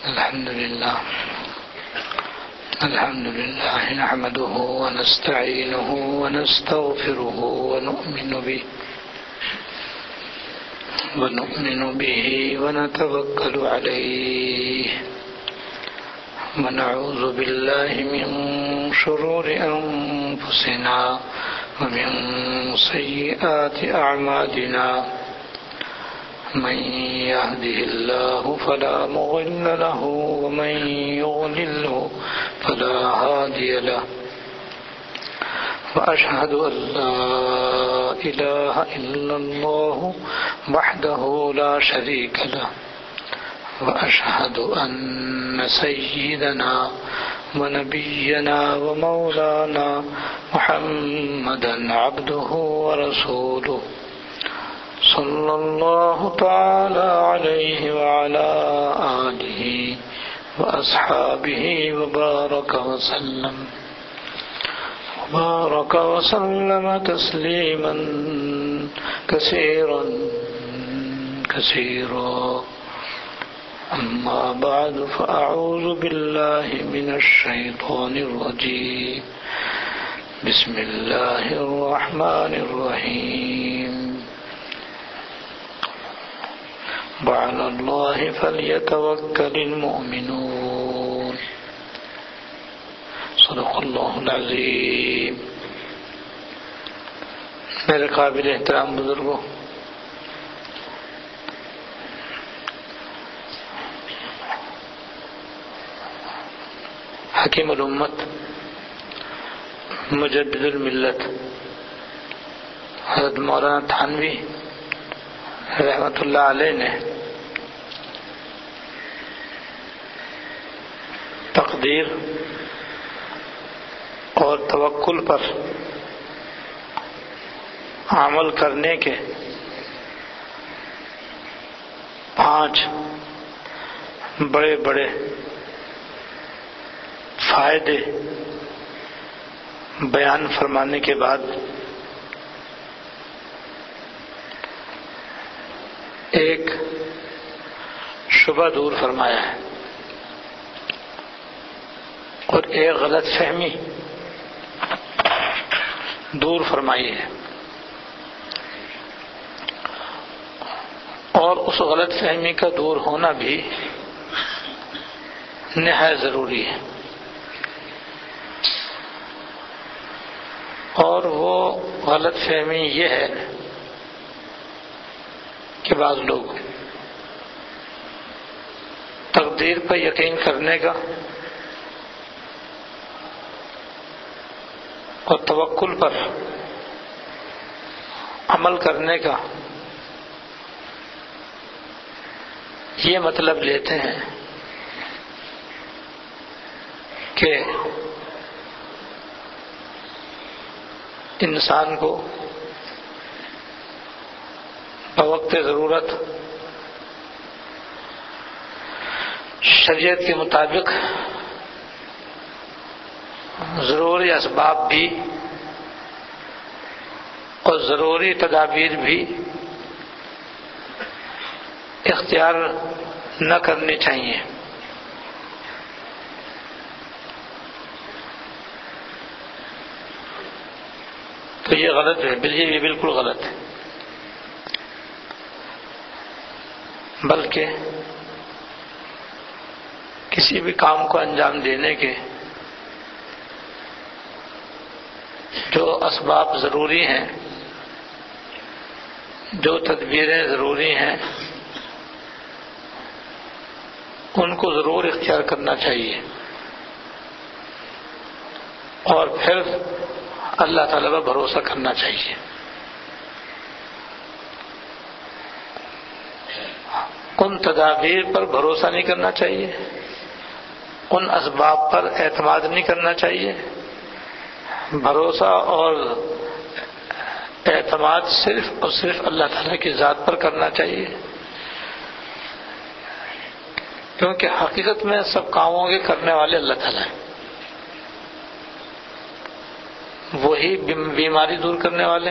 الحمد لله نحمده ونستعينه ونستغفره ونؤمن به ونتوكل عليه ونعوذ بالله من شرور أنفسنا ومن سيئات أعمالنا من يهده الله فلا مضل له ومن يضلله فلا هادي له وأشهد أن لا إله إلا الله وحده لا شريك له وأشهد أن سيدنا ونبينا ومولانا محمدا عبده ورسوله صلى الله تعالى عليه وعلى آله وأصحابه وبارك وسلم تسليما كثيرا أما بعد فأعوذ بالله من الشيطان الرجيم بسم الله الرحمن الرحيم وعلى الله فليتوكل المؤمنون صدق اللہ العظیم۔ میرے قابل احترام بزرگوں، حکیم الامت مجدد الملت حضرت مولانا تھانوی رحمۃ اللہ علیہ نے تقدیر اور توکل پر عمل کرنے کے 5 بڑے بڑے فائدے بیان فرمانے کے بعد ایک شبہ دور فرمایا ہے اور ایک غلط فہمی دور فرمائی ہے، اور اس غلط فہمی کا دور ہونا بھی نہایت ضروری ہے۔ اور وہ غلط فہمی یہ ہے کہ بعض لوگ تقدیر پر یقین کرنے کا اور توکل پر عمل کرنے کا یہ مطلب لیتے ہیں کہ انسان کو بوقت ضرورت شریعت کے مطابق ضروری اسباب بھی اور ضروری تدابیر بھی اختیار نہ کرنی چاہیے۔ تو یہ غلط ہے، یہ بالکل غلط ہے۔ بلکہ کسی بھی کام کو انجام دینے کے جو اسباب ضروری ہیں، جو تدبیریں ضروری ہیں، ان کو ضرور اختیار کرنا چاہیے، اور پھر اللہ تعالیٰ پر بھروسہ کرنا چاہیے۔ ان تدابیر پر بھروسہ نہیں کرنا چاہیے، ان اسباب پر اعتماد نہیں کرنا چاہیے۔ بھروسہ اور اعتماد صرف اور صرف اللہ تعالیٰ کی ذات پر کرنا چاہیے، کیونکہ حقیقت میں سب کاموں کے کرنے والے اللہ تعالیٰ ہیں۔ وہی بیماری دور کرنے والے،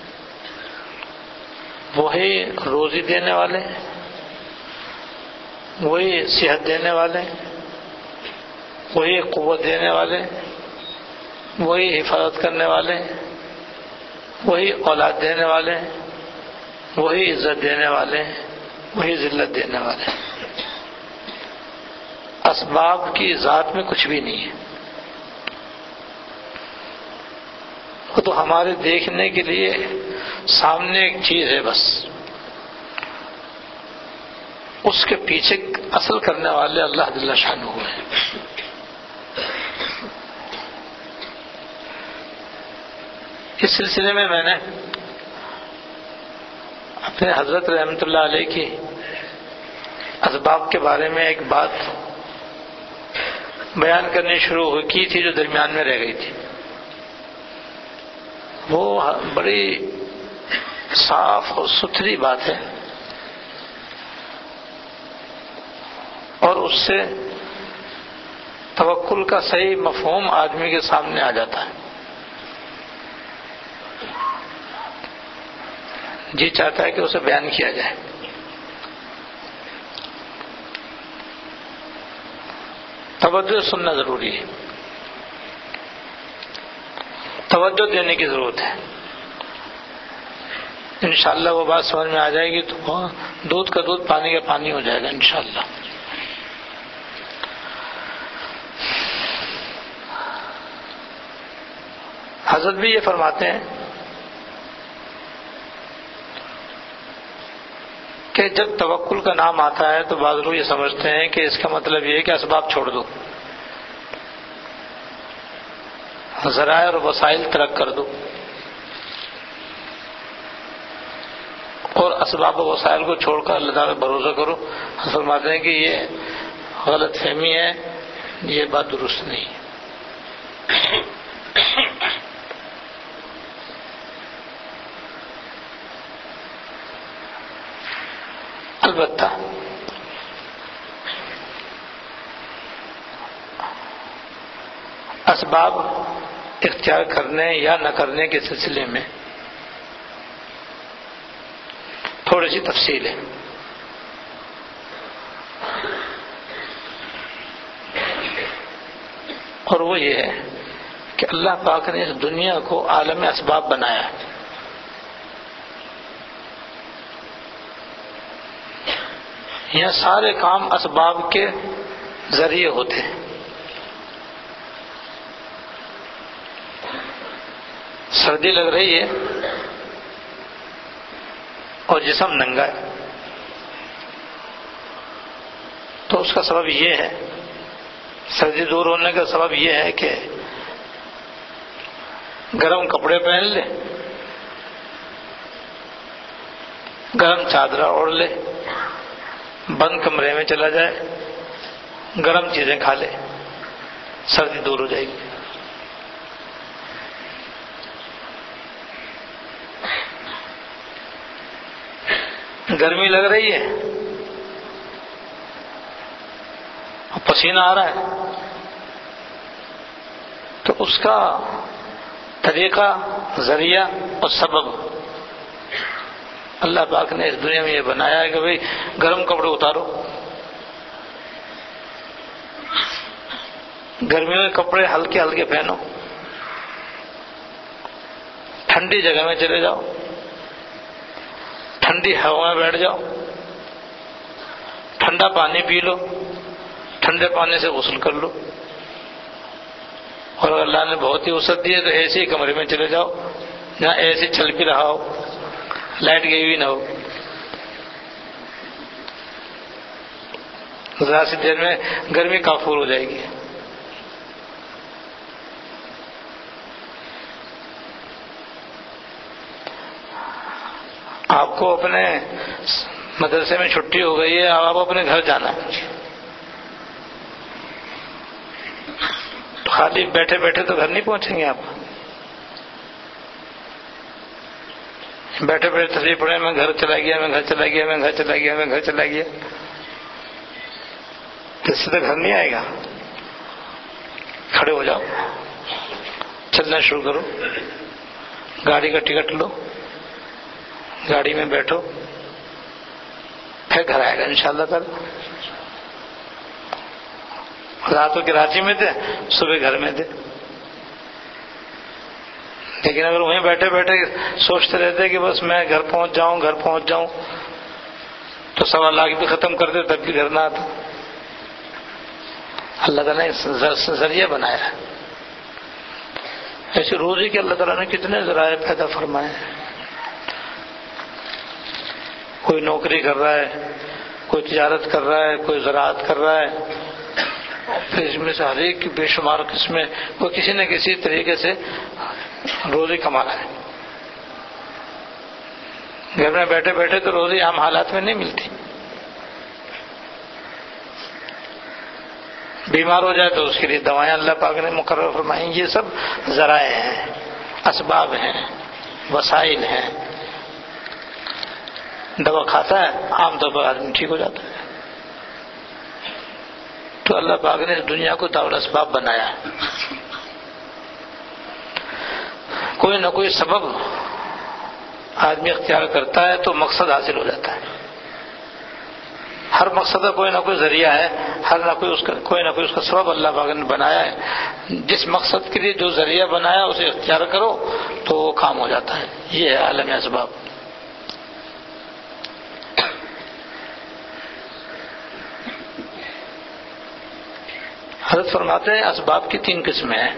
وہی روزی دینے والے، وہی صحت دینے والے، وہی قوت دینے والے، وہی حفاظت کرنے والے، وہی اولاد دینے والے، وہی عزت دینے والے، وہی ذلت دینے والے۔ اسباب کی ذات میں کچھ بھی نہیں ہے، وہ تو ہمارے دیکھنے کے لیے سامنے ایک چیز ہے بس، اس کے پیچھے اصل کرنے والے اللہ جل شانہ ہیں۔ اس سلسلے میں نے اپنے حضرت رحمۃ اللہ علیہ کی اسباب کے بارے میں ایک بات بیان کرنی شروع کی تھی جو درمیان میں رہ گئی تھی۔ وہ بڑی صاف اور ستھری بات ہے، اور اس سے توکل کا صحیح مفہوم آدمی کے سامنے آ جاتا ہے۔ جی چاہتا ہے کہ اسے بیان کیا جائے۔ توجہ سننا ضروری ہے، توجہ دینے کی ضرورت ہے۔ انشاءاللہ وہ بات سمجھ میں آ جائے گی تو دودھ کا دودھ پانی کا پانی ہو جائے گا انشاءاللہ۔ حضرت بھی یہ فرماتے ہیں کہ جب توکل کا نام آتا ہے تو بعض لوگ یہ سمجھتے ہیں کہ اس کا مطلب یہ ہے کہ اسباب چھوڑ دو، ذرائع اور وسائل ترک کر دو، اور اسباب و وسائل کو چھوڑ کر اللہ تعالیٰ بھروسہ کرو۔ فرماتے ہیں کہ یہ غلط فہمی ہے، یہ بات درست نہیں ہے۔ البتہ اسباب اختیار کرنے یا نہ کرنے کے سلسلے میں تھوڑی سی تفصیل ہے۔ اور وہ یہ ہے کہ اللہ پاک نے اس دنیا کو عالم اسباب بنایا ہے۔ یہاں سارے کام اسباب کے ذریعے ہوتے ہیں۔ سردی لگ رہی ہے اور جسم ننگا ہے تو اس کا سبب یہ ہے، سردی دور ہونے کا سبب یہ ہے کہ گرم کپڑے پہن لے، گرم چادر اوڑھ لے، بند کمرے میں چلا جائے، گرم چیزیں کھا لے، سردی دور ہو جائے گی۔ گرمی لگ رہی ہے، پسینہ آ رہا ہے، تو اس کا طریقہ، ذریعہ اور سبب اللہ پاک نے اس دنیا میں یہ بنایا ہے کہ بھئی گرم کپڑے اتارو، گرمیوں کے کپڑے ہلکے ہلکے پہنو، ٹھنڈی جگہ میں چلے جاؤ، ٹھنڈی ہوا میں بیٹھ جاؤ، ٹھنڈا پانی پی لو، ٹھنڈے پانی سے غسل کر لو، اور اگر اللہ نے بہت ہی وسعت دی ہے تو ایسے ہی کمرے میں چلے جاؤ جہاں ایسے چل بھی رہا ہو، لائٹ گئی بھی نہ ہو، ذرا سی دیر میں گرمی کافور ہو جائے گی۔ آپ کو اپنے مدرسے میں چھٹی ہو گئی ہے، آپ اپنے گھر جانا ہے، تو خالی بیٹھے بیٹھے تو گھر نہیں پہنچیں گے آپ، بیٹھے بیٹھے تصویر پڑھے میں گھر چلا گیا، میں گھر چلا گیا، میں گھر چلا گیا، میں گھر چلا گیا، اس سے تو گھر نہیں آئے گا۔ کھڑے ہو جاؤ، چلنا شروع کرو، گاڑی کا ٹکٹ لو، گاڑی میں بیٹھو، پھر گھر آئے گا انشاءاللہ تعالی۔ رات کو کراچی میں تھے، صبح گھر میں تھے، لیکن اگر وہیں بیٹھے بیٹھے سوچتے رہتے کہ بس میں گھر پہنچ جاؤں تو 1.25 لاکھ بھی ختم کر دے تب بھی گھر نہ آتا۔ اللہ تعالیٰ نے ذریعہ بنایا ہے۔ ایسے روزی کے اللہ تعالیٰ نے کتنے ذرائع پیدا فرمائے ہیں۔ کوئی نوکری کر رہا ہے، کوئی تجارت کر رہا ہے، کوئی زراعت کر رہا ہے، پھر اس میں سے ہر ایک کی بے شمار قسمیں، کوئی کسی نہ کسی طریقے سے روزی کما رہا ہے۔ گھر میں بیٹھے بیٹھے تو روزی عام حالات میں نہیں ملتی، بیمار ہو جائے تو اس کے لیے دوائیں اللہ پاک نے مقرر فرمائیں۔ یہ سب ذرائع ہیں، اسباب ہیں، وسائل ہیں۔ دوا کھاتا ہے عام طور پر آدمی ٹھیک ہو جاتا ہے، تو اللہ پاک نے اس دنیا کو دار الاسباب بنایا ہے۔ کوئی نہ کوئی سبب آدمی اختیار کرتا ہے تو مقصد حاصل ہو جاتا ہے۔ ہر مقصد کا کوئی نہ کوئی ذریعہ ہے، کوئی نہ کوئی اس کا سبب اللہ پاک نے بنایا ہے۔ جس مقصد کے لیے جو ذریعہ بنایا اسے اختیار کرو تو وہ کام ہو جاتا ہے۔ یہ ہے عالم اسباب۔ حضرت فرماتے ہیں اسباب کی 3 قسمیں ہیں۔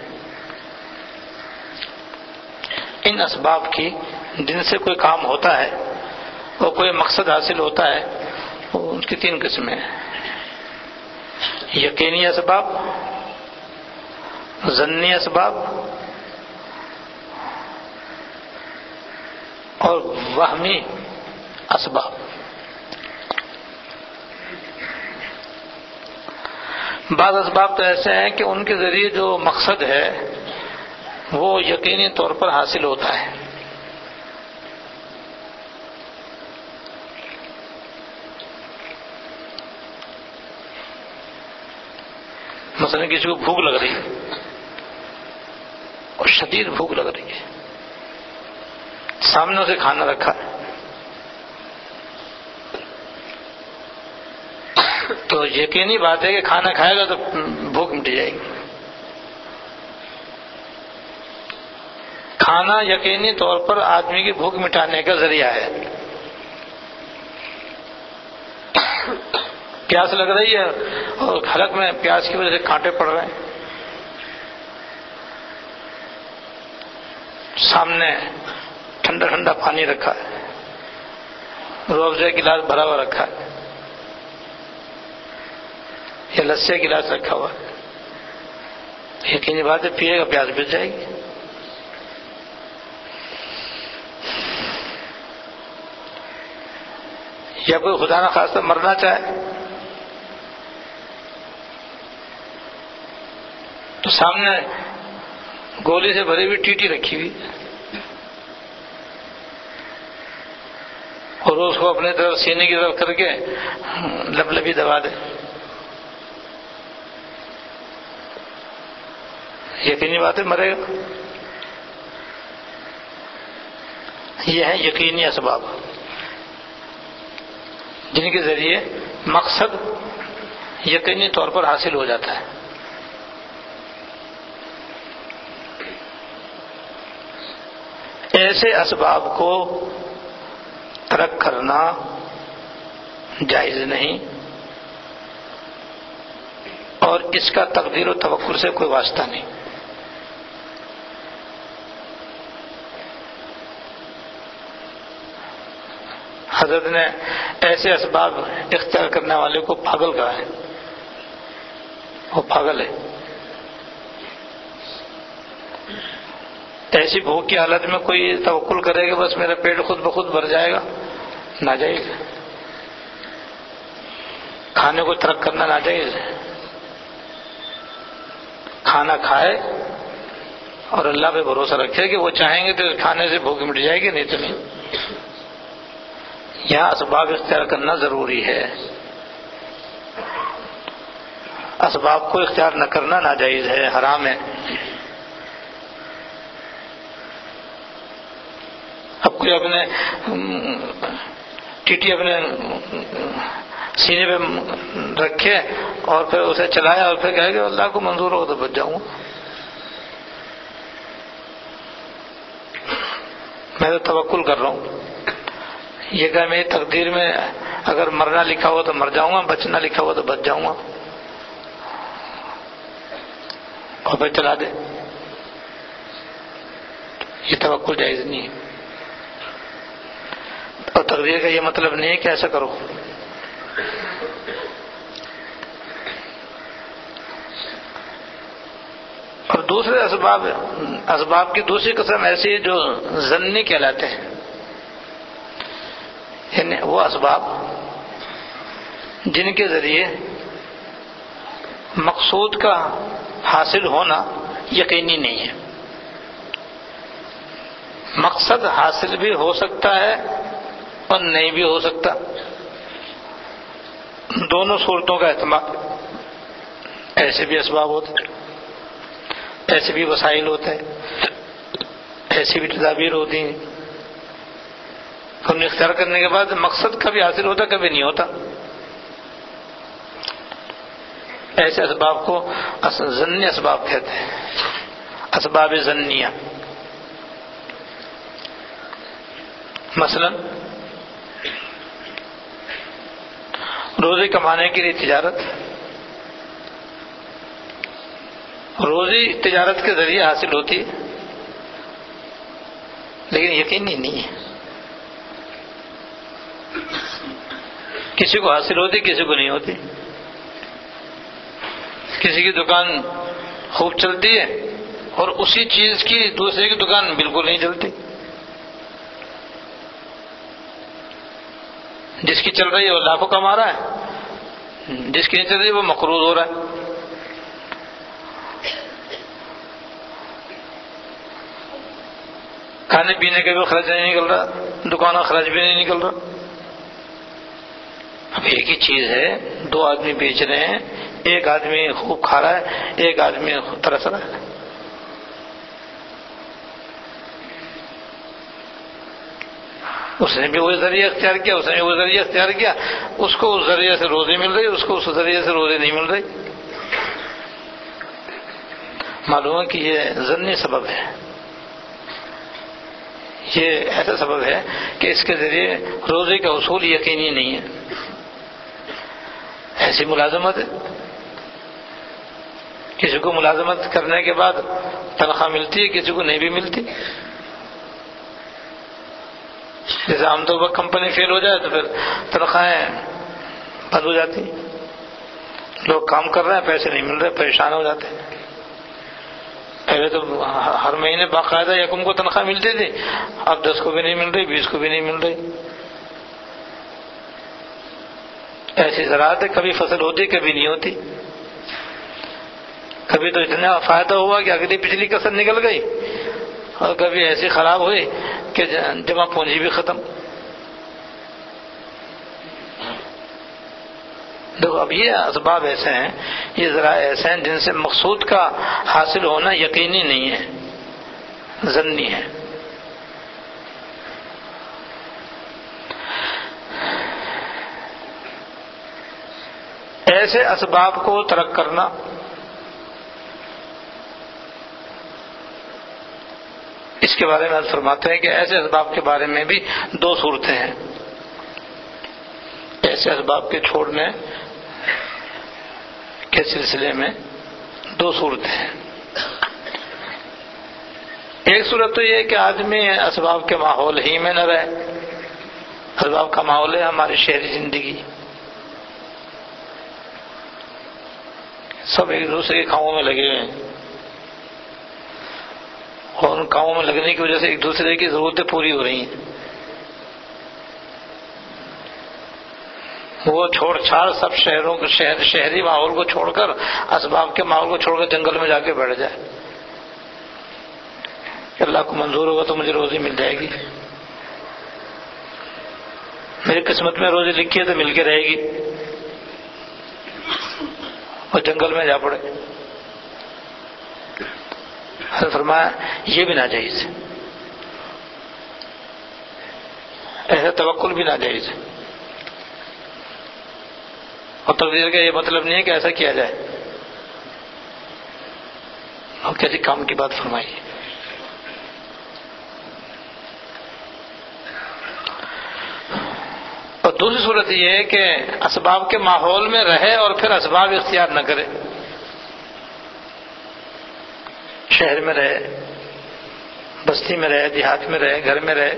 ان اسباب کی جن سے کوئی کام ہوتا ہے اور کوئی مقصد حاصل ہوتا ہے، ان کی 3 قسمیں ہیں۔ یقینی اسباب، ظنی اسباب اور وہمی اسباب۔ بعض اسباب تو ایسے ہیں کہ ان کے ذریعے جو مقصد ہے وہ یقینی طور پر حاصل ہوتا ہے۔ مثلا کسی کو بھوک لگ رہی ہے اور شدید بھوک لگ رہی ہے، سامنے سے کھانا رکھا ہے، تو یقینی بات ہے کہ کھانا کھائے گا تو بھوک مٹ جائے گی۔ کھانا یقینی طور پر آدمی کی بھوک مٹانے کا ذریعہ ہے۔ پیاس لگ رہی ہے اور حلق میں پیاس کی وجہ سے کانٹے پڑ رہے ہیں، سامنے ٹھنڈا ٹھنڈا پانی رکھا ہے، روح افزا گلاس بھرا ہوا رکھا ہے یا لسی گلاس رکھا ہوا ہے، یقینی بات ہے پیے گا پیاس بجھ جائے گی۔ یا کوئی خدا نہ خواستہ مرنا چاہے تو سامنے گولی سے بھری ہوئی ٹیٹی رکھی ہوئی اور اس کو اپنے طرف سینے کی طرف کر کے لبلبی دبا دے، یقینی بات ہے مرے گا۔ یہ ہے یقینی اسباب جن کے ذریعے مقصد یقینی طور پر حاصل ہو جاتا ہے۔ ایسے اسباب کو ترک کرنا جائز نہیں اور اس کا تقدیر و توکل سے کوئی واسطہ نہیں۔ حضرت نے ایسے اسباب اختیار کرنے والے کو پاگل کہا ہے، وہ پاگل ہے۔ ایسی بھوک کی حالت میں کوئی توکل کرے گا بس میرا پیٹ خود بخود بھر جائے گا، ناجائز ہے۔ کھانے کو ترک کرنا ناجائز ہے۔ کھانا کھائے اور اللہ پہ بھروسہ رکھے کہ وہ چاہیں گے تو کھانے سے بھوک مٹ جائے گی، نہیں تو نہیں۔ یہاں اسباب اختیار کرنا ضروری ہے، اسباب کو اختیار نہ کرنا ناجائز ہے، حرام ہے۔ اب کوئی اپنے ٹیٹی اپنے سینے پہ رکھے اور پھر اسے چلایا اور پھر کہا کہ اللہ کو منظور ہو تو بچ جاؤں گا. میں تو توکل کر رہا ہوں. یہ کہ میری تقدیر میں اگر مرنا لکھا ہوا تو مر جاؤں گا، بچنا لکھا ہوا تو بچ جاؤں گا، اور پھر چلا دے. یہ توکل جائز نہیں ہے. اور تقدیر کا یہ مطلب نہیں ہے کہ ایسا کرو. اور دوسرے اسباب کی دوسری قسم ایسی ہے جو ظنی کہلاتے ہیں، یعنی وہ اسباب جن کے ذریعے مقصود کا حاصل ہونا یقینی نہیں ہے. مقصد حاصل بھی ہو سکتا ہے اور نہیں بھی ہو سکتا، دونوں صورتوں کا احتمال. ایسے بھی اسباب ہوتے ہیں، ایسے بھی وسائل ہوتے ہیں، ایسی بھی تدابیر ہوتی ہیں. ہم نے اختیار کرنے کے بعد مقصد کبھی حاصل ہوتا کبھی نہیں ہوتا. ایسے اسباب کو ظنی اسباب کہتے ہیں، اسباب ظنیہ. مثلا روزی کمانے کے لیے تجارت، روزی تجارت کے ذریعے حاصل ہوتی ہے لیکن یقینی نہیں ہے. کسی کو حاصل ہوتی کسی کو نہیں ہوتی. کسی کی دکان خوب چلتی ہے اور اسی چیز کی دوسرے کی دکان بالکل نہیں چلتی. جس کی چل رہی ہے وہ لاکھوں کما رہا ہے، جس کی نہیں چل رہی وہ مقروض ہو رہا ہے. کھانے پینے کا بھی خرچ نہیں نکل رہا، دکان کا خرچ بھی نہیں نکل رہا. اب ایک ہی چیز ہے، دو آدمی بیچ رہے ہیں، ایک آدمی خوب کھا رہا ہے، ایک آدمی ترس رہا ہے. اس نے بھی وہ ذریعہ اختیار کیا، اس نے بھی وہ ذریعہ اختیار کیا. اس کو اس ذریعے سے روزی مل رہی، اس کو اس ذریعے سے روزی نہیں مل رہی. معلوم ہے کہ یہ ظنی سبب ہے. یہ ایسا سبب ہے کہ اس کے ذریعے روزی کا حصول یقینی نہیں ہے. ایسی ملازمت ہے، کسی کو ملازمت کرنے کے بعد تنخواہ ملتی ہے، کسی کو نہیں بھی ملتی. جیسے عام طور پر کمپنی فیل ہو جائے تو پھر تنخواہیں بند ہو جاتی، لوگ کام کر رہے ہیں پیسے نہیں مل رہے، پریشان ہو جاتے ہیں. پہلے تو ہر مہینے باقاعدہ یکم کو تنخواہ ملتی تھی، اب 10 کو بھی نہیں مل رہی، 20 کو بھی نہیں مل رہی. ایسی زراعت ہے، کبھی فصل ہوتی کبھی نہیں ہوتی. کبھی تو اتنا فائدہ ہوا کہ اگلی پچھلی کسر نکل گئی، اور کبھی ایسی خراب ہوئی کہ جمع پونجی بھی ختم. دیکھو اب یہ اسباب ایسے ہیں، یہ ذرائع ایسے ہیں جن سے مقصود کا حاصل ہونا یقینی نہیں ہے، ظنی ہے. ایسے اسباب کو ترک کرنا اس کے بارے میں آج فرماتے ہیں کہ ایسے اسباب کے بارے میں بھی 2 صورتیں ہیں. ایسے اسباب کے چھوڑنے کے سلسلے میں 2 صورتیں ہیں. ایک صورت تو یہ کہ آدمی اسباب کے ماحول ہی میں نہ رہے. اسباب کا ماحول ہے ہماری شہری زندگی، سب ایک دوسرے کے کاموں میں لگے ہوئے ہیں، اور ان کاموں میں لگنے کی وجہ سے ایک دوسرے کی ضرورتیں پوری ہو رہی ہیں. وہ چھوڑ چھاڑ سب شہروں کے شہری ماحول کو چھوڑ کر، اسباب کے ماحول کو چھوڑ کر جنگل میں جا کے بیٹھ جائے کہ اللہ کو منظور ہوگا تو مجھے روزی مل جائے گی، میری قسمت میں روزی لکھی ہے تو مل کے رہے گی، اور جنگل میں جا پڑے. حضرت فرمایا یہ بھی ناجائز ہے، ایسا توکل بھی ناجائز ہے. اور تقدیر کا یہ مطلب نہیں ہے کہ ایسا کیا جائے. اور کیسی کام کی بات فرمائی. اور دوسری صورت یہ ہے کہ اسباب کے ماحول میں رہے اور پھر اسباب اختیار نہ کرے. شہر میں رہے، بستی میں رہے، دیہات میں رہے، گھر میں رہے،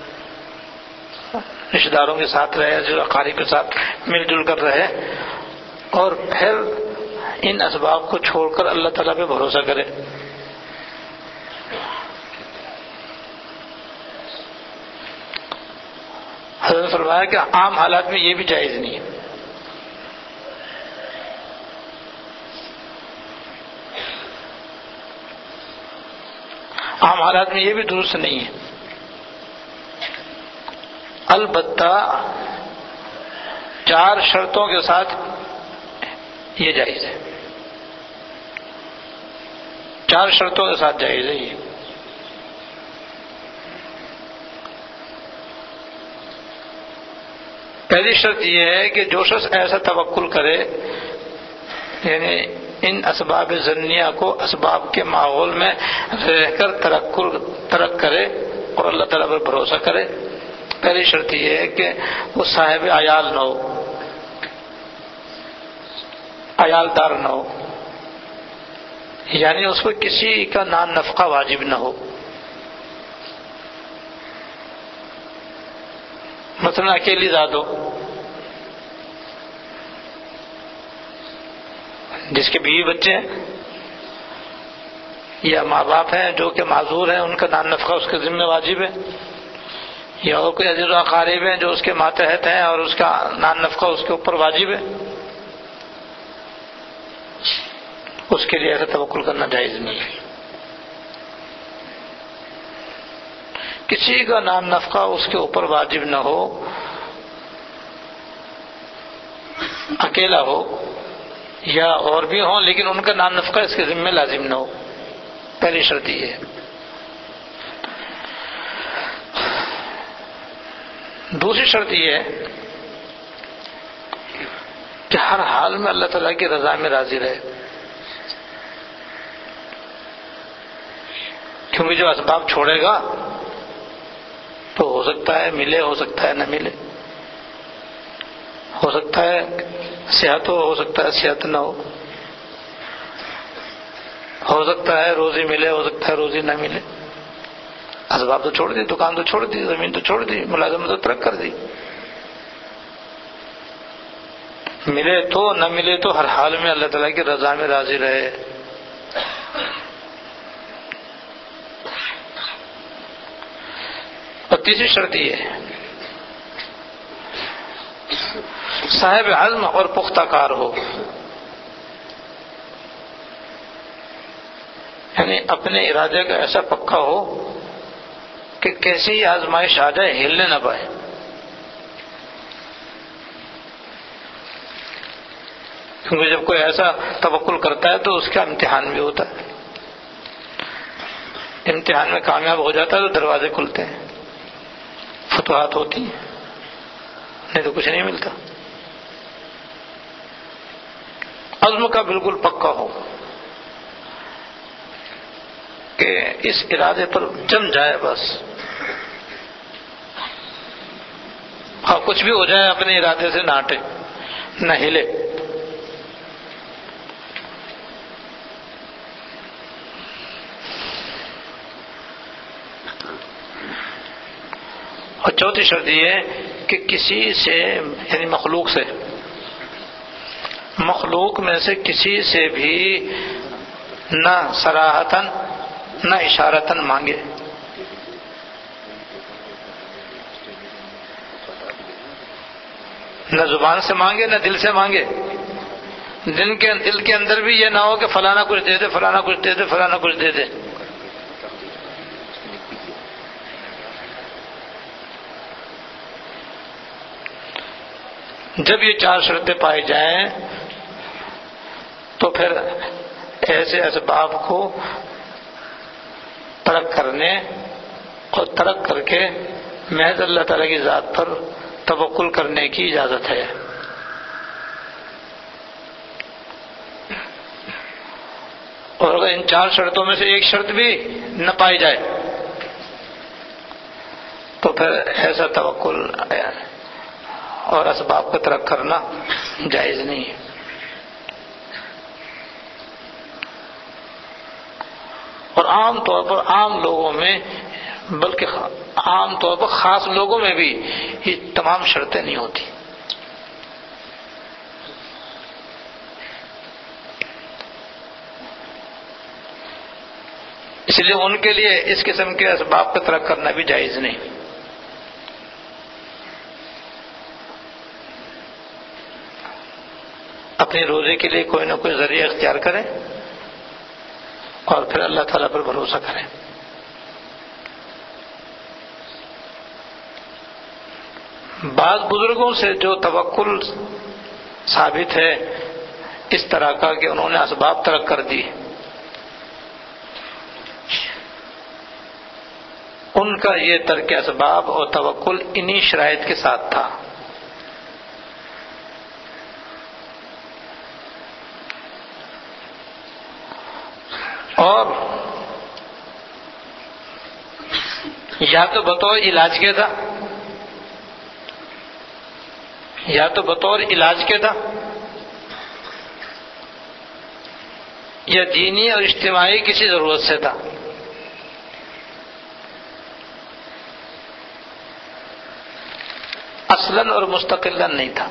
رشتہ داروں کے ساتھ رہے، جو اقارب کے ساتھ مل جل کر رہے، اور پھر ان اسباب کو چھوڑ کر اللہ تعالیٰ پہ بھروسہ کرے. حضرت نے فرمایا کہ عام حالات میں یہ بھی جائز نہیں ہے. عام حالات میں یہ بھی درست نہیں ہے. البتہ 4 شرطوں کے ساتھ یہ جائز ہے. 4 شرطوں کے ساتھ جائز ہے یہ. پہلی شرط یہ ہے کہ جو شخص ایسا توکل کرے، یعنی ان اسباب ظنیہ کو اسباب کے ماحول میں رہ کر ترک کرے اور اللہ تعالیٰ پر بھروسہ کرے. پہلی شرط یہ ہے کہ وہ صاحب عیال نہ ہو، عیال دار نہ ہو، یعنی اس کو کسی کا نان نفقہ واجب نہ ہو. مثلا اکیلی ذات ہو، جس کے بیوی بچے ہیں یا ماں باپ ہیں جو کہ معذور ہیں، ان کا نان نفقہ اس کے ذمہ واجب ہے، یا اور کوئی عزیز و اقارب ہیں جو اس کے ماتحت ہیں اور اس کا نان نفقہ اس کے اوپر واجب ہے، اس کے لیے ایسا توکل کرنا جائز نہیں ہے. کسی کا نان نفقہ اس کے اوپر واجب نہ ہو، اکیلا ہو یا اور بھی ہوں لیکن ان کا نان نفقہ اس کے ذمہ لازم نہ ہو. پہلی شرط یہ ہے. دوسری شرط یہ ہے کہ ہر حال میں اللہ تعالیٰ کی رضا میں راضی رہے، کیونکہ جو اسباب چھوڑے گا تو ہو سکتا ہے ملے، ہو سکتا ہے نہ ملے، ہو سکتا ہے صحت ہو سکتا ہے صحت نہ ہو سکتا ہے روزی ملے، ہو سکتا ہے روزی نہ ملے. اسباب تو چھوڑ دی، دکان تو چھوڑ دی، زمین تو چھوڑ دی، ملازمت تو ترک کر دی. ملے تو نہ ملے تو ہر حال میں اللہ تعالیٰ کی رضا میں راضی رہے. اور تیسری شرط یہ ہے صاحب عزم اور پختہ کار ہو، یعنی اپنے ارادے کا ایسا پکا ہو کہ کیسی آزمائش آ جائے ہلنے نہ پائے. کیونکہ جب کوئی ایسا توکل کرتا ہے تو اس کا امتحان بھی ہوتا ہے. امتحان میں کامیاب ہو جاتا ہے تو دروازے کھلتے ہیں، فتوحات ہوتی ہیں، نہیں تو کچھ نہیں ملتا. عزم کا بالکل پکا ہو کہ اس ارادے پر جم جائے بس، ہاں کچھ بھی ہو جائے اپنے ارادے سے نہ ہٹے نہ ہلے. اور چوتھی شرط یہ ہے کہ کسی سے یعنی مخلوق میں سے کسی سے بھی نہ صراحتاً نہ اشارتاً مانگے. نہ زبان سے مانگے نہ دل سے مانگے. دل کے اندر بھی یہ نہ ہو کہ فلانا کچھ دے دے، فلانا کچھ دے دے، فلانا کچھ دے دے. جب یہ 4 شرطیں پائی جائیں تو پھر ایسے اسباب کو ترک کرنے اور ترک کر کے محض اللہ تعالیٰ کی ذات پر توکل کرنے کی اجازت ہے. اور اگر ان 4 شرطوں میں سے ایک شرط بھی نہ پائی جائے تو پھر ایسا توکل اور اسباب کو ترک کرنا جائز نہیں ہے۔ اور عام طور پر عام لوگوں میں، بلکہ عام طور پر خاص لوگوں میں بھی یہ تمام شرطیں نہیں ہوتی۔ اس لیے ان کے لیے اس قسم کے اسباب کا ترک کرنا بھی جائز نہیں۔ اپنی روزی کے لیے کوئی نہ کوئی ذریعہ اختیار کریں اور پھر اللہ تعالیٰ پر بھروسہ کریں۔ بعض بزرگوں سے جو توکل ثابت ہے اس طرح کا کہ انہوں نے اسباب ترک کر دی، ان کا یہ ترک اسباب اور توکل انہی شرائط کے ساتھ تھا۔ اور یا تو بطور علاج کے تھا، یا تو بطور علاج کے تھا، یا دینی اور اجتماعی کسی ضرورت سے تھا۔ اصلاً اور مستقلاً نہیں تھا۔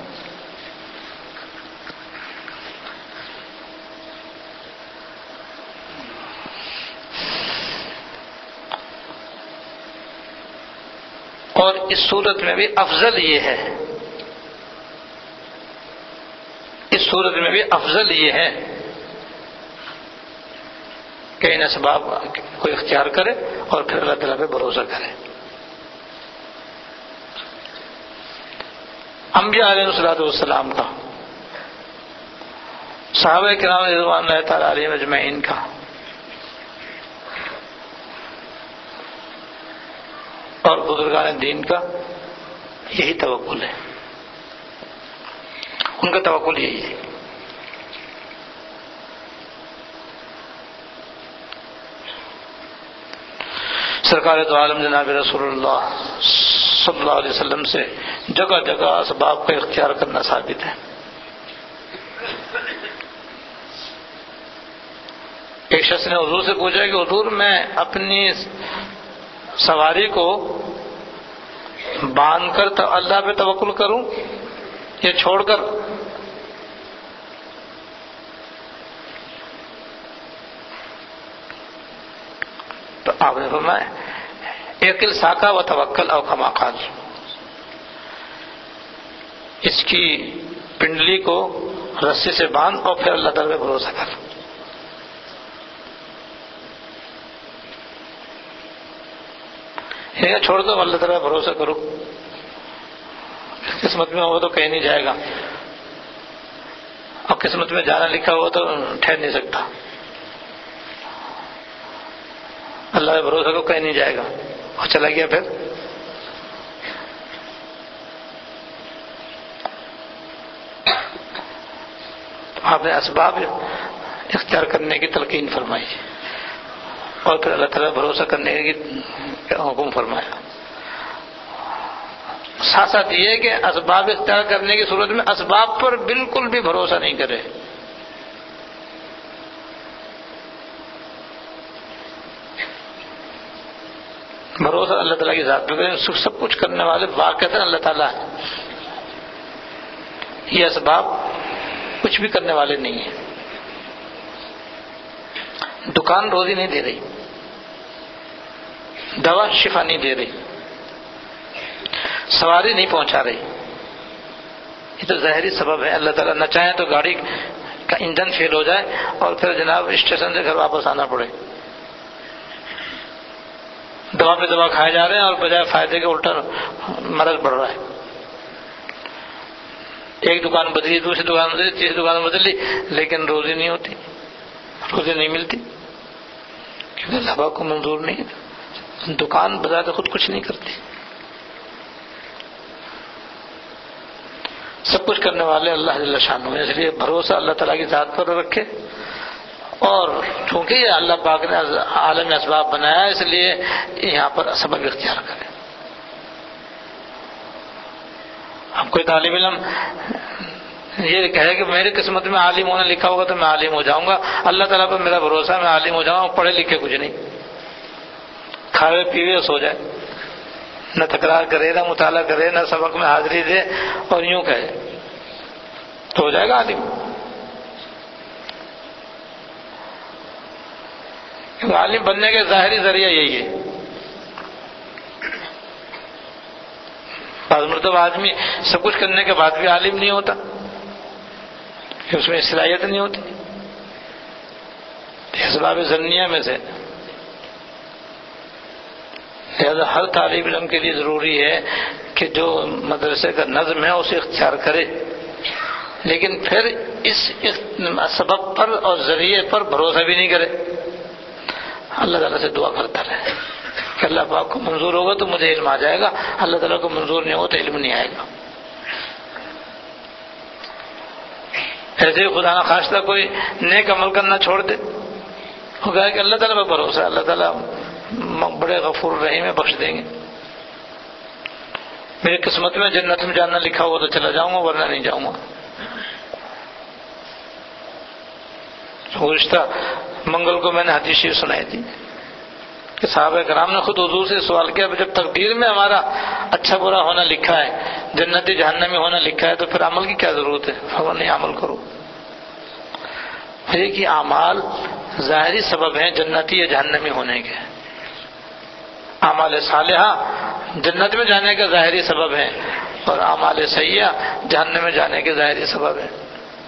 اور اس صورت میں بھی افضل یہ ہے، اس صورت میں بھی افضل یہ ہے کہ ان اسباب کو اختیار کرے اور پھر اللہ تعالیٰ پہ بھروسہ کرے۔ انبیاء علیہ والسلام کا، صحابہ کرام رضوان اللہ تعالیٰ علیہم اجمعین کا، اور بزرگان دین کا یہی توکل ہے، ان کا توکل یہی ہے۔ سرکار دو عالم جناب رسول اللہ صلی اللہ علیہ وسلم سے جگہ جگہ اسباب کا اختیار کرنا ثابت ہے۔ ایک شخص نے حضور سے پوچھا کہ حضور میں اپنی سواری کو باندھ کر تو اللہ پہ توکل کروں یا چھوڑ کر؟ تو آپ نے فرمایا اقل ساکا و توکل او کما قال، اس کی پنڈلی کو رسی سے باندھ اور پھر اللہ تعالیٰ پہ بھروسہ کر۔ چھوڑ دو، اللہ تعالیٰ پہ بھروسہ کرو، قسمت میں ہو تو کہیں نہیں جائے گا، اب قسمت میں جانا لکھا ہوا تو ٹھہر نہیں سکتا، اللہ پہ بھروسہ کرو کہیں نہیں جائے گا، اور چلا گیا پھر۔ آپ نے اسباب اختیار کرنے کی تلقین فرمائی اور پھر اللہ تعالیٰ بھروسہ کرنے کی حکم فرمایا۔ ساتھ ساتھ یہ کہ اسباب اختیار کرنے کی صورت میں اسباب پر بالکل بھی بھروسہ نہیں کرے۔ بھروسہ اللہ تعالیٰ کی ذات پہ کریں، سب کچھ کرنے والے واقعتاً اللہ تعالیٰ ہے، یہ اسباب کچھ بھی کرنے والے نہیں ہیں۔ دکان روزی نہیں دے رہی، دوا شفا نہیں دے رہی، سواری نہیں پہنچا رہی، یہ تو ظاہری سبب ہے۔ اللہ تعالیٰ نہ چاہے تو گاڑی کا انجن فیل ہو جائے اور پھر جناب اسٹیشن سے گھر واپس آنا پڑے، دوا پہ دوا کھائے جا رہے ہیں اور بجائے فائدے کے الٹا مرض بڑھ رہا ہے۔ ایک دکان بدلی، دوسری دکان بدلی، تیسری دکان بدلی، لیکن روزی نہیں ہوتی، روزی نہیں ملتی، کیونکہ اللہ کو منظور نہیں ہے۔ دکان بذات خود کچھ نہیں کرتی، سب کچھ کرنے والے اللہ جل شانہ ہے۔ اس لیے بھروسہ اللہ تعالیٰ کی ذات پر رکھے اور چونکہ یہ اللہ پاک نے عالم اسباب بنایا اس لیے یہاں پر سبب اختیار کریں. اب کوئی طالب علم یہ کہے کہ میری قسمت میں عالم ہونے لکھا ہوگا تو میں عالم ہو جاؤں گا، اللہ تعالیٰ پر میرا بھروسہ ہے میں عالم ہو جاؤں گا، پڑھے لکھے کچھ نہیں، کھاوے پیوے سو جائے، نہ تکرار کرے نہ مطالعہ کرے نہ سبق میں حاضری دے اور یوں کہے تو ہو جائے گا عالم. عالم بننے کے ظاہری ذریعہ یہی ہے. بعض مرتبہ آدمی سب کچھ کرنے کے بعد بھی عالم نہیں ہوتا کہ اس میں صلاحیت نہیں ہوتی. اسباب ظنیہ میں سے لہذا ہر طالب علم کے لیے ضروری ہے کہ جو مدرسے کا نظم ہے اسے اختیار کرے، لیکن پھر اس سبب پر اور ذریعے پر بھروسہ بھی نہیں کرے. اللہ تعالیٰ سے دعا کرتا رہے کہ اللہ پاک کو منظور ہوگا تو مجھے علم آ جائے گا، اللہ تعالیٰ کو منظور نہیں ہوگا تو علم نہیں آئے گا. ایسے ہی خدا نخواستہ کوئی نیک عمل کرنا چھوڑ دے، وہ کہا کہ اللہ تعالیٰ پر بھروسہ ہے، اللہ تعالیٰ بڑے غفور رحیم ہے، بخش دیں گے، میری قسمت میں جنت میں جانا لکھا ہوا تو چلا جاؤں گا ورنہ نہیں جاؤں گا. گزشتہ منگل کو میں نے حدیث شریف سنائی تھی کہ صحابہ کرام نے خود حضور سے سوال کیا جب تقدیر میں ہمارا اچھا برا ہونا لکھا ہے، جنتی جہنمی ہونا لکھا ہے تو پھر عمل کی کیا ضرورت ہے؟ فرمایا نہیں، عمل کرو. یہ کہ اعمال ظاہری سبب ہیں جنتی یا جہنمی ہونے کے، اعمال صالحہ جنت میں جانے کا ظاہری سبب ہے اور اعمال سیئہ جہنم میں جانے کے ظاہری سبب ہے.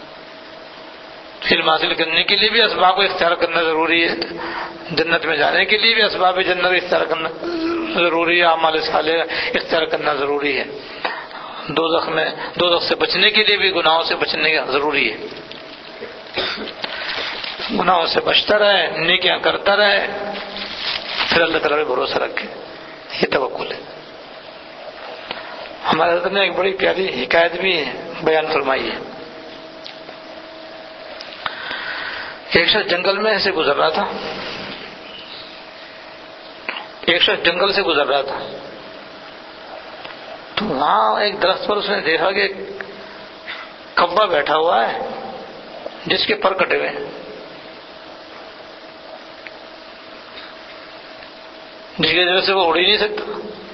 علم حاصل کرنے کے لیے بھی اسباب کو اختیار کرنا ضروری ہے، جنت میں جانے کے لیے بھی اسباب جنت اختیار کرنا ضروری ہے، اعمال صالحہ اختیار کرنا ضروری ہے. دوزخ سے بچنے کے لیے بھی گناہوں سے بچنے کا ضروری ہے. گناہوں سے بچتا رہے، نیکیاں کرتا رہے، پھر اللہ تعالیٰ پہ بھروسہ رکھے، یہ توکل ہے. ہمارے حضرت نے ایک بڑی پیاری حکایت بھی بیان فرمائی ہے. ایک شخص جنگل میں سے گزر رہا تھا، ایک شخص جنگل سے گزر رہا تھا تو وہاں ایک درخت پر اس نے دیکھا کہ ایک کبا بیٹھا ہوا ہے جس کے پر کٹے ہوئے ہیں، جس کی وجہ سے وہ اڑ ہی نہیں سکتا.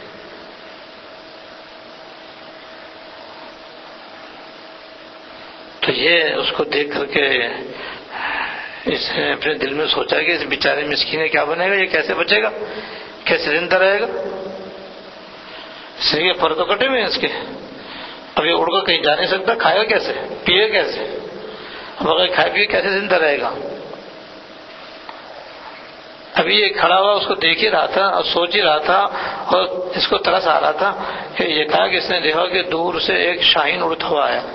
تو یہ اس کو دیکھ کر کے اس نے اپنے دل میں سوچا کہ اس بیچارے مسکین کیا بنے گا، یہ کیسے بچے گا، کیسے زندہ رہے گا. اس لیے پر تو کٹے ہوئے ہیں اس کے، اب یہ اڑ کر کہیں جا نہیں سکتا، کھائے گا کیسے، پیے کیسے، بغیر کھائے پیے کیسے زندہ رہے گا. ابھی یہ کھڑا ہوا اس کو دیکھ ہی رہا تھا اور سوچ ہی رہا تھا اور اس کو ترس آ رہا تھا کہ یہ کہا کہ اس نے دیکھا کہ دور سے ایک شاہین اڑتا ہوا ہے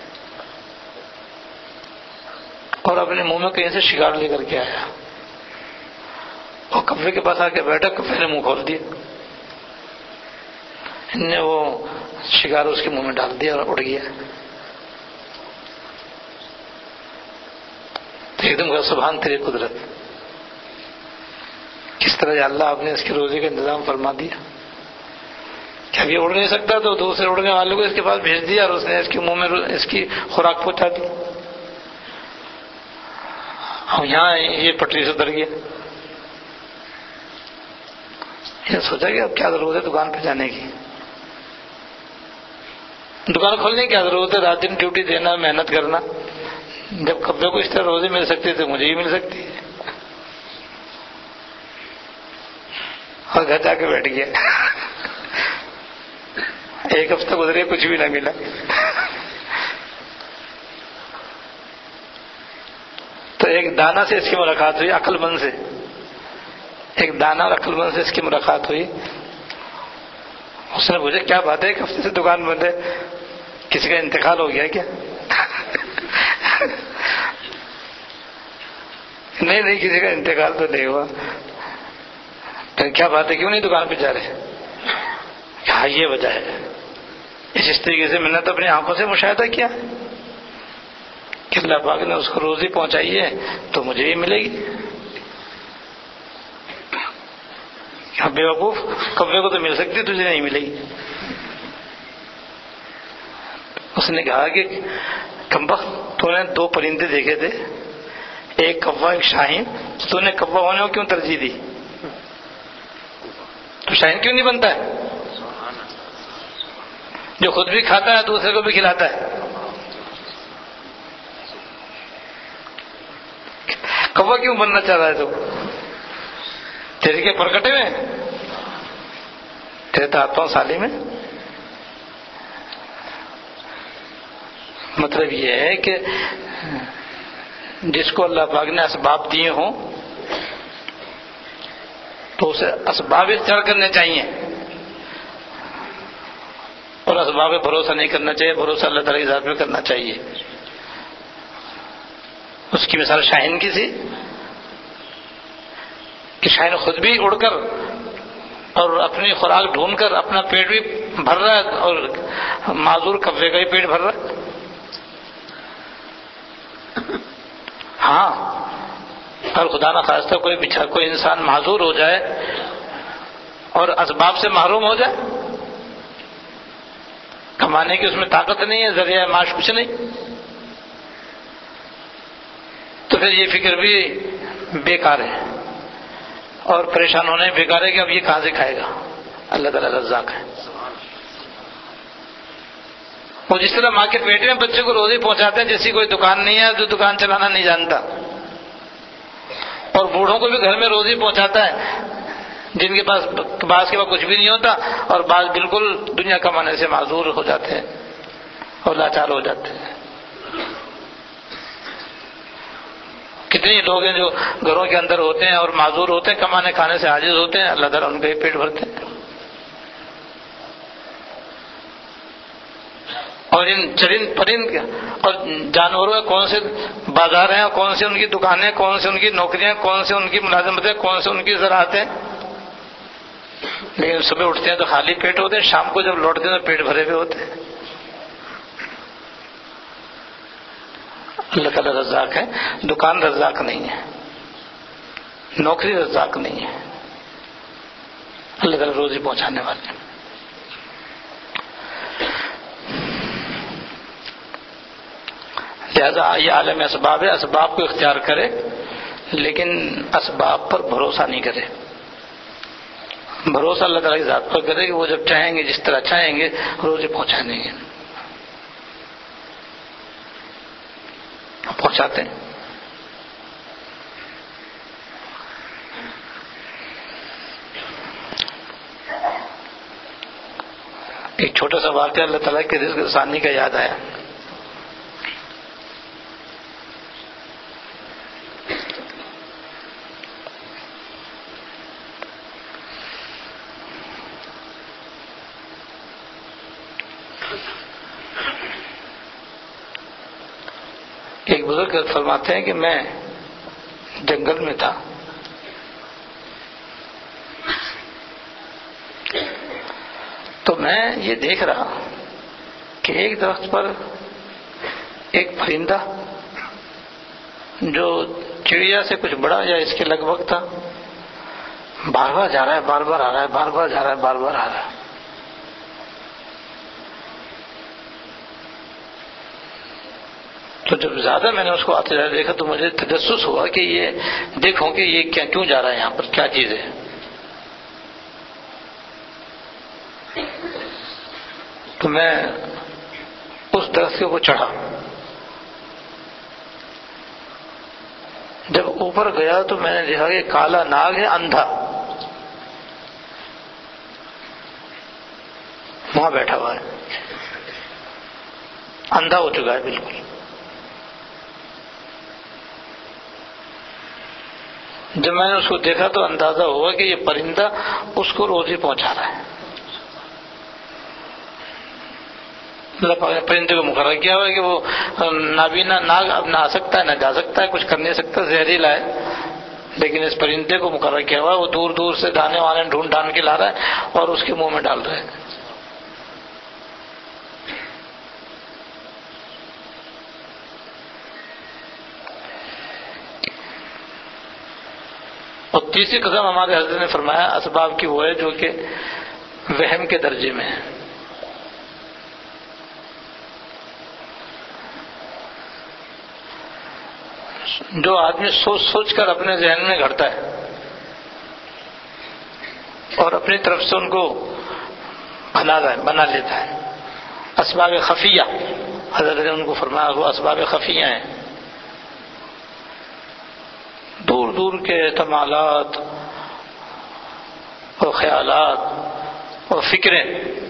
اور اپنے منہ میں کہیں سے شکار لے کر کے آیا اور کبے کے پاس آ کے بیٹھا، کبے نے منہ کھول دیا، ان نے وہ شکار اس کے منہ میں ڈال دیا اور اڑ گیا. تو ایک دم کہا سبحان تیری قدرت، کس طرح یا اللہ آپ نے اس کی روزی کا انتظام فرما دیا کہ اب یہ اڑ نہیں سکتا تو دوسرے اڑنے والے کو اس کے پاس بھیج دیا اور اس نے اس کے منہ میں اس کی خوراک پہنچا دی اور یہاں یہ پٹری سے اتر گیا. یہ سوچا کہ اب کیا ضرورت ہے دکان پہ جانے کی، دکان کھولنے کی کیا ضرورت ہے، رات دن ڈیوٹی دینا، محنت کرنا، جب کبے کو اس طرح روزی مل سکتی تو مجھے ہی مل سکتی ہے. اور گھر جا کے بیٹھ گیا. ایک ہفتہ گزرے کچھ بھی نہ ملا. تو ایک دانا سے اس کی ملاقات ہوئی، عقل مند سے، ایک دانا اور عقل مند سے اس کی ملاقات ہوئی. اس نے پوچھا کیا بات ہے، ایک ہفتے سے دکان بند ہے، کسی کا انتقال ہو گیا کیا؟ نہیں کسی کا انتقال تو نہیں ہوا. کیا بات ہے، کیوں نہیں دکان پہ جا رہے؟ ہاں یہ وجہ ہے، اس طریقے سے میں نے تو اپنی آنکھوں سے مشاہدہ کیا کہ اللہ پاک نے اس کو روزی پہنچائی ہے تو مجھے بھی ملے گی. بے وقوف، کبے کو تو مل سکتی، تجھے نہیں ملے گی. اس نے کہا کہ کمبخت، تو نے 2 پرندے دیکھے تھے، ایک کوا ایک شاہین، تو نے کوا ہونے کو کیوں ترجیح دی؟ تو شاہین کیوں نہیں بنتا ہے جو خود بھی کھاتا ہے دوسرے کو بھی کھلاتا ہے؟ کوا کیوں بننا چاہ رہا ہے تو؟ تیرے کے پرکٹے میں، تیرے تاتوں سالی میں. مطلب یہ ہے کہ جس کو اللہ پاک نے اسباب دیے ہوں تو اسے اسباب اختیار کرنے چاہیے، اور اسباب پہ بھروسہ نہیں کرنا چاہیے، بھروسہ اللہ تعالیٰ کی ذات پہ کرنا چاہیے. اس کی مثال شاہین کی تھی کہ شاہین خود بھی اڑ کر اور اپنی خوراک ڈھونڈ کر اپنا پیٹ بھی بھر رہا ہے، اور معذور کبے کا بھی پیٹ بھر رہا ہے. ہاں، اور خدا نہ خواستہ کوئی انسان معذور ہو جائے اور اسباب سے محروم ہو جائے، کمانے کی اس میں طاقت نہیں ہے، ذریعہ معاش کچھ نہیں، تو پھر یہ فکر بھی بیکار ہے اور پریشان ہونے بیکار ہے کہ اب یہ کہاں سے کھائے گا. اللہ تعالیٰ رزاق ہے. وہ جس طرح ماں کے پیٹ میں بچے کو روزی پہنچاتے ہیں، جیسی کوئی دکان نہیں ہے جو دکان چلانا نہیں جانتا، اور بوڑھوں کو بھی گھر میں روزی پہنچاتا ہے جن کے پاس بعض کے پاس کچھ بھی نہیں ہوتا، اور بعض بالکل دنیا کمانے سے معذور ہو جاتے ہیں اور لاچار ہو جاتے ہیں. کتنے لوگ ہیں جو گھروں کے اندر ہوتے ہیں اور معذور ہوتے ہیں، کمانے کھانے سے عاجز ہوتے ہیں، اللہ تعالیٰ ان کا ہی پیٹ بھرتے ہیں. اور ان چرند پرند اور جانوروں کے کون سے بازار ہیں، کون سے ان کی دکانیں، کون سے ان کی نوکریاں، کون سے ان کی ملازمتیں، کون سے ان کی زراعتیں، لیکن صبح اٹھتے ہیں تو خالی پیٹ ہوتے ہیں، شام کو جب لوٹتے ہیں تو پیٹ بھرے ہوئے ہوتے ہیں. اللہ تعالیٰ رزاق ہے، دکان رزاق نہیں ہے، نوکری رزاق نہیں ہے، اللہ تعالیٰ روزی پہنچانے والے. لہذا یہ عالم اسباب ہے، اسباب کو اختیار کرے لیکن اسباب پر بھروسہ نہیں کرے. بھروسہ اللہ تعالیٰ کی ذات پر کرے کہ وہ جب چاہیں گے، جس طرح چاہیں گے روزی پہنچا دیں گے، پہنچاتے ہیں. ایک چھوٹا سا واقعہ اللہ تعالیٰ کے رزق ثانی کا یاد آیا. ایک بزرگ فرماتے ہیں کہ میں جنگل میں تھا، تو میں یہ دیکھ رہا کہ ایک درخت پر ایک پرندہ جو چڑیا سے کچھ بڑا یا اس کے لگ بھگ تھا، بار بار جا رہا ہے، بار بار آ رہا ہے، بار بار جا رہا ہے، بار بار آ رہا ہے. تو جب زیادہ میں نے اس کو آتے جاتے دیکھا تو مجھے تجسس ہوا کہ یہ دیکھوں کہ یہ کیوں جا رہا ہے، یہاں پر کیا چیز ہے. تو میں اس درخت کے اوپر چڑھا. جب اوپر گیا تو میں نے دیکھا کہ کالا ناگ ہے، اندھا، وہاں بیٹھا ہوا ہے، اندھا ہو چکا ہے بالکل. جب میں نے اس کو دیکھا تو اندازہ ہوا کہ یہ پرندہ اس کو روزی پہنچا رہا ہے. اللہ پاک نے پرندے کو مقرر کیا ہوا ہے کہ وہ نابینا ناگ اب نہ آ سکتا ہے، نہ جا سکتا ہے، کچھ کر نہیں سکتا، زہریلا ہے، لیکن اس پرندے کو مقرر کیا ہوا ہے وہ دور دور سے دانے وانے ڈھونڈ ڈھانڈ کے لا رہا ہے اور اس کے منہ میں ڈال رہا ہے. اور تیسری قسم ہمارے حضرت نے فرمایا اسباب کی وہ ہے جو کہ وہم کے درجے میں ہے. جو آدمی سوچ سوچ کر اپنے ذہن میں گھڑتا ہے اور اپنی طرف سے ان کو بنا لیتا ہے. اسباب خفیہ حضرت نے ان کو فرمایا وہ اسباب خفیہ ہیں. دور دور کے احتمالات اور خیالات اور فکریں.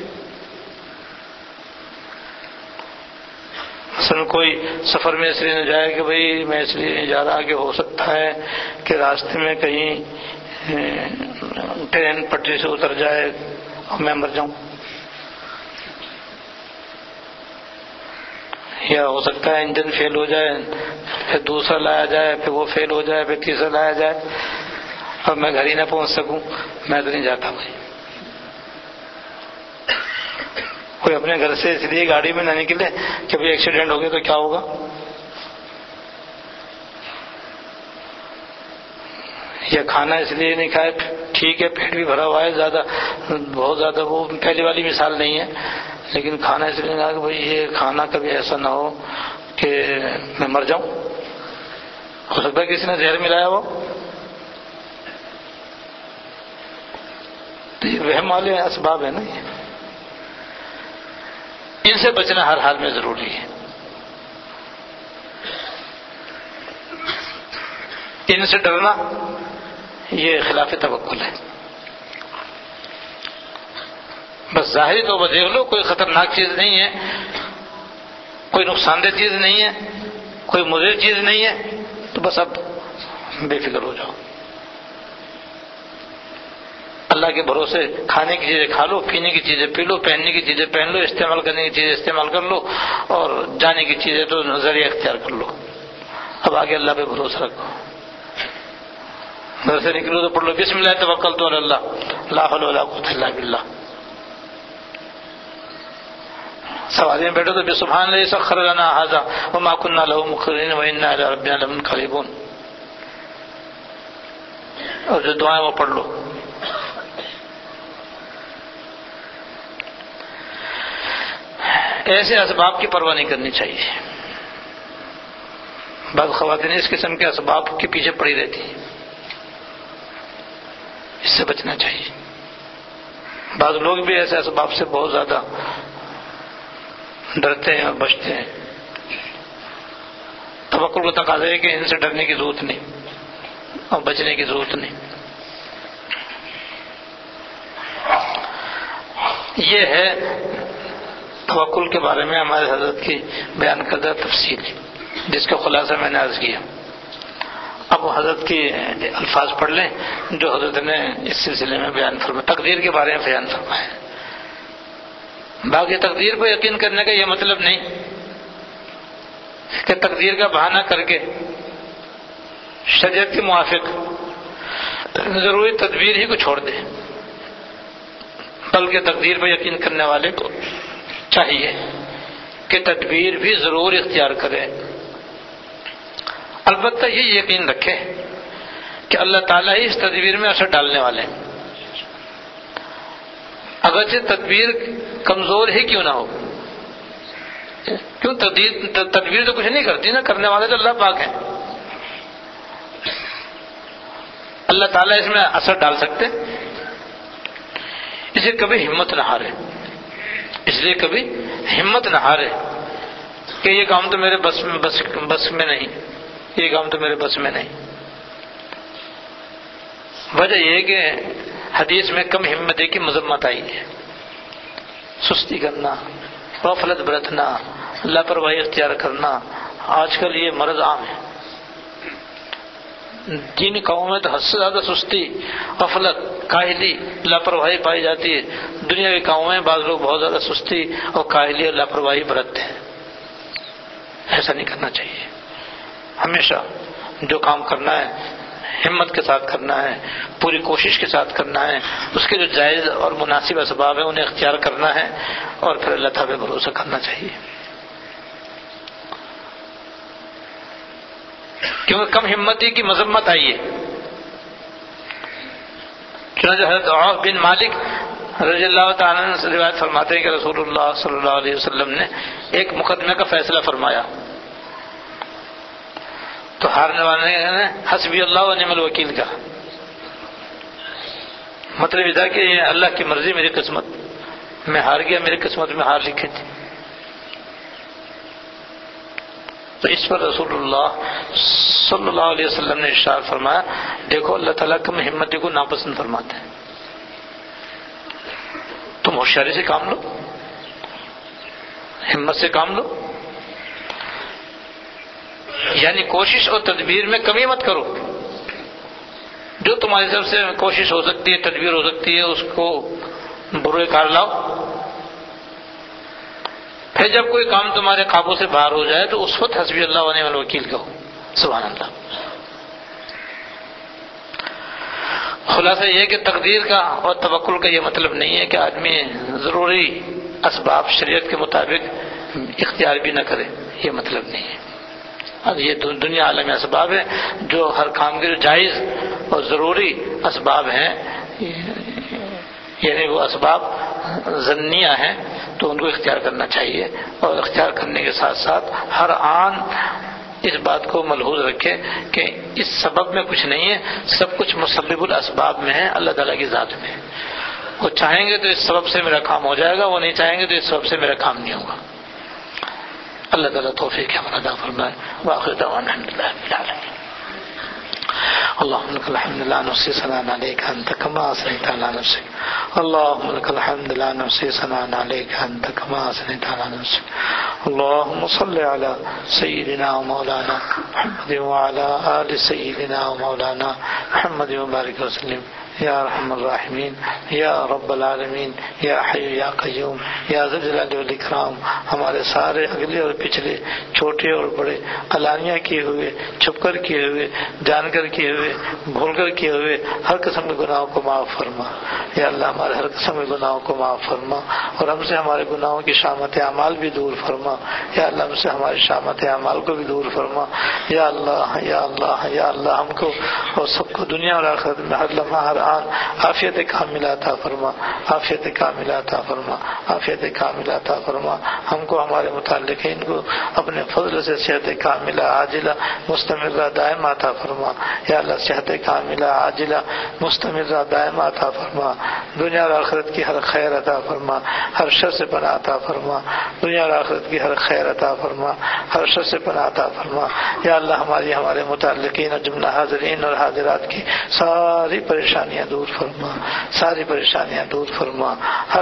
مثلا کوئی سفر میں اس لیے نہ جائے کہ بھئی میں اس لیے نہیں جا رہا کہ ہو سکتا ہے کہ راستے میں کہیں ٹرین پٹری سے اتر جائے اور میں مر جاؤں، یا ہو سکتا ہے انجن فیل ہو جائے پھر دوسرا لایا جائے پھر وہ فیل ہو جائے پھر تیسرا لایا جائے اور میں گھر ہی نہ پہنچ سکوں. میں تو نہیں جاتا بھائی. کوئی اپنے گھر سے اس لیے گاڑی میں نہ نکلے کہ بھائی ایکسیڈنٹ ہو گیا تو کیا ہوگا. یا کھانا اس لیے نہیں کھائے، ٹھیک ہے پیٹ بھی بھرا ہوا ہے، بہت زیادہ وہ پہلی والی مثال نہیں ہے، لیکن کھانا اس لیے کہا کہ بھائی یہ کھانا کبھی ایسا نہ ہو کہ میں مر جاؤں. ہو سکتا ہے کسی نے زہر ملایا ہو. تو یہ وہم والے اسباب ہے نا، یہ ان سے بچنا ہر حال میں ضروری ہے. ان سے ڈرنا یہ خلاف توکل ہے. بس ظاہری طور پر دیکھ لو کوئی خطرناک چیز نہیں ہے، کوئی نقصان دہ چیز نہیں ہے، کوئی مضر چیز نہیں ہے، تو بس اب بے فکر ہو جاؤ. اللہ کے بھروسے کھانے کی چیزیں کھا لو، پینے کی چیزیں پی لو، پہننے کی چیزیں پہن لو، استعمال کرنے کی چیزیں استعمال کر لو، اور جانے کی چیزیں تو ذریعہ اختیار کر لو. اب آگے اللہ پہ بھروسہ رکھو. گھر سے نکلو تو پڑھ لو بسم اللہ توکلت علی اللہ لا حول ولا قوۃ الا باللہ. سواری میں بیٹھو تو سبحان اللہ سخر لنا ھذا وما كنا له مقرنین وانا الی ربنا لمنقلبون. اور جو دعائیں وہ پڑھ لو. ایسے اسباب کی پرواہ نہیں کرنی چاہیے. بعض خواتین اس قسم کے اسباب کے پیچھے پڑی رہتی ہیں، اس سے بچنا چاہیے. بعض لوگ بھی ایسے اسباب سے بہت زیادہ ڈرتے ہیں اور بچتے ہیں. توکل کو تقاضا ہے کہ ان سے ڈرنے کی ضرورت نہیں اور بچنے کی ضرورت نہیں. یہ ہے توکل کے بارے میں ہمارے حضرت کی بیان کردہ تفصیل، جس کا خلاصہ میں نے عرض کیا. اب حضرت کی الفاظ پڑھ لیں جو حضرت نے اس سلسلے میں بیان فرمایا، تقدیر کے بارے میں بیان فرمایا. باقی تقدیر پر یقین کرنے کا یہ مطلب نہیں کہ تقدیر کا بہانہ کر کے شریعت کے موافق ضروری تدبیر ہی کو چھوڑ دے، بلکہ تقدیر پر یقین کرنے والے کو چاہیے کہ تدبیر بھی ضرور اختیار کرے. البتہ یہ یقین رکھے کہ اللہ تعالیٰ ہی اس تدبیر میں اثر ڈالنے والے ہیں، اگرچہ تدبیر کمزور ہی کیوں نہ ہو. کیوں تدبیر تو کچھ نہیں کرتی نا، کرنے والے تو اللہ پاک ہیں. اللہ تعالیٰ اس میں اثر ڈال سکتے، اسے کبھی ہمت نہ ہارے. اس لیے کبھی ہمت نہ ہارے کہ یہ کام تو میرے بس میں نہیں، یہ کام تو میرے بس میں نہیں. وجہ یہ ہے کہ حدیث میں کم ہمتی کی مذمت آئی ہے. سستی کرنا، غفلت برتنا، لاپرواہی اختیار کرنا، آج کل یہ مرض عام ہے. دینی کاموں میں تو حد سے زیادہ سستی، غفلت، کاہلی، لاپرواہی پائی جاتی ہے. دنیاوی کاموں میں بعض لوگ بہت زیادہ سستی اور کاہلی اور لاپرواہی برتتے ہیں. ایسا نہیں کرنا چاہیے. ہمیشہ جو کام کرنا ہے ہمت کے ساتھ کرنا ہے، پوری کوشش کے ساتھ کرنا ہے، اس کے جو جائز اور مناسب اسباب ہیں انہیں اختیار کرنا ہے، اور پھر اللہ تعالیٰ پہ بھروسہ کرنا چاہیے. کیونکہ کم ہمتی کی مذمت آئی ہے چنانچہ حضرت عوف بن مالک رضی اللہ تعالیٰ عنہ سے روایت فرماتے ہیں کہ رسول اللہ صلی اللہ علیہ وسلم نے ایک مقدمے کا فیصلہ فرمایا تو ہارنے والے نے حسبی اللہ و نعم الوکیل کہا. مطلب یہ تھا کہ یہ اللہ کی مرضی، میری قسمت، میں ہار گیا، میری قسمت میں ہار لکھی تھی. تو اس پر رسول اللہ صلی اللہ علیہ وسلم نے ارشاد فرمایا، دیکھو اللہ تعالیٰ کم ہمتی کو ناپسند فرماتے ہیں. تم ہوشیاری سے کام لو، ہمت سے کام لو، یعنی کوشش اور تدبیر میں کمی مت کرو. جو تمہاری طرف سے کوشش ہو سکتی ہے، تدبیر ہو سکتی ہے، اس کو بروئے کار لاؤ. پھر جب کوئی کام تمہارے قابو سے باہر ہو جائے تو اس وقت حسبی اللہ و نعم الوکیل کہو. سبحان اللہ. خلاصہ یہ کہ تقدیر کا اور توکل کا یہ مطلب نہیں ہے کہ آدمی ضروری اسباب شریعت کے مطابق اختیار بھی نہ کرے، یہ مطلب نہیں ہے. اب یہ دنیا عالم اسباب ہے، جو ہر کام کے جو جائز اور ضروری اسباب ہیں، یعنی وہ اسباب ظنیہ ہیں، تو ان کو اختیار کرنا چاہیے. اور اختیار کرنے کے ساتھ ساتھ ہر آن اس بات کو ملحوظ رکھے کہ اس سبب میں کچھ نہیں ہے، سب کچھ مسبب الاسباب میں ہے، اللہ تعالیٰ کی ذات میں ہے. وہ چاہیں گے تو اس سبب سے میرا کام ہو جائے گا، وہ نہیں چاہیں گے تو اس سبب سے میرا کام نہیں ہوگا. اللہ تعالیٰ توفیق ہمیں عطا فرمائے. وآخر دعوانا الحمد للہ رب العالمین. اللهم لك الحمد لا نحصي ثناء عليك أنت كما أثنيت على نفسك. اللهم لك الحمد لا نحصي ثناء عليك أنت كما أثنيت على نفسك. اللهم صل على سيدنا ومولانا محمد وعلى آل سيدنا ومولانا محمد وبارك وسلم. یا ارحم الراحمین، یا رب العالمین، یا حی یا قیوم، یا ذی الجلال والاکرام. ہمارے سارے اگلے اور پچھلے، چھوٹے اور بڑے، علانیہ کیے ہوئے، چھپ کر کیے ہوئے، جان کر کیے ہوئے، بھول کر کیے ہوئے ہر قسم کے گناہوں کو معاف فرما. یا اللہ ہمارے ہر قسم کے گناہوں کو معاف فرما، اور ہم سے ہمارے گناہوں کی شامت اعمال بھی دور فرما. یا اللہ ہم سے ہماری شامت اعمال کو بھی دور فرما. یا اللہ یا اللہ یا اللہ ہم کو اور سب کو دنیا اور آخرت میں ہر لمحہ ہر عافیت کاملہ عطا فرما، عافیت کاملہ عطا فرما، عافیت کاملہ عطا فرما. ہم کو ہمارے متعلقین کو اپنے فضل سے صحت کاملہ عاجلہ مستمرہ دائمہ عطا فرما. یا اللہ صحت کاملہ عاجلہ مستمرہ دائمہ عطا فرما. دنیا اور آخرت کی ہر خیر عطا فرما، ہر شر سے پناہ عطا فرما. دنیا اور آخرت کی ہر خیر عطا فرما، ہر شر سے پناہ عطا فرما. یا اللہ ہمارے متعلقین اور جملہ حاضرین اور حاضرات کی ساری پریشانیاں دور فرما، ساری پریشانیاں دور فرما.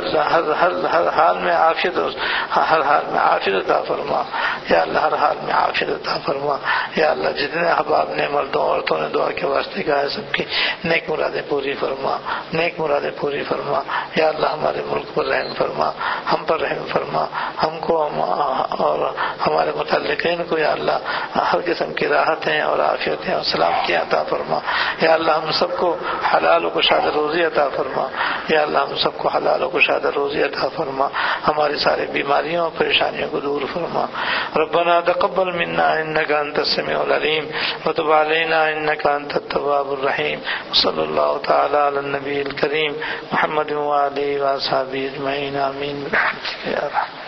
ہر حال میں عافیت، ہر حال میں عافیت عطا فرما. یا اللہ ہر حال میں عافیت عطا فرما. یا اللہ جتنے احباب نے مردوں عورتوں نے دعا کے واسطے کہا ہے، سب کی نیک مرادیں پوری فرما، نیک مرادیں پوری فرما. یا اللہ ہمارے ملک پر رحم فرما، ہم پر رحم فرما، ہم کو اور ہمارے متعلقین کو یا اللہ ہر قسم کی راحتیں اور عافیتیں اور سلامتیاں عطا فرما. یا اللہ ہم سب کو حلال و کشاد روزی عطا فرما. یا اللہ ہم سب کو حلال و کشاد روزی عطا فرما. ہماری ساری بیماریوں اور پریشانیوں کو دور فرما. ربنا تقبل منا انك انت السميع العليم وتب علينا انك انت التواب الرحيم. صلی اللہ تعالی علی النبی الکریم محمد وآلہ وصحبہ اجمعین. آمین برحمتک یا رحمن.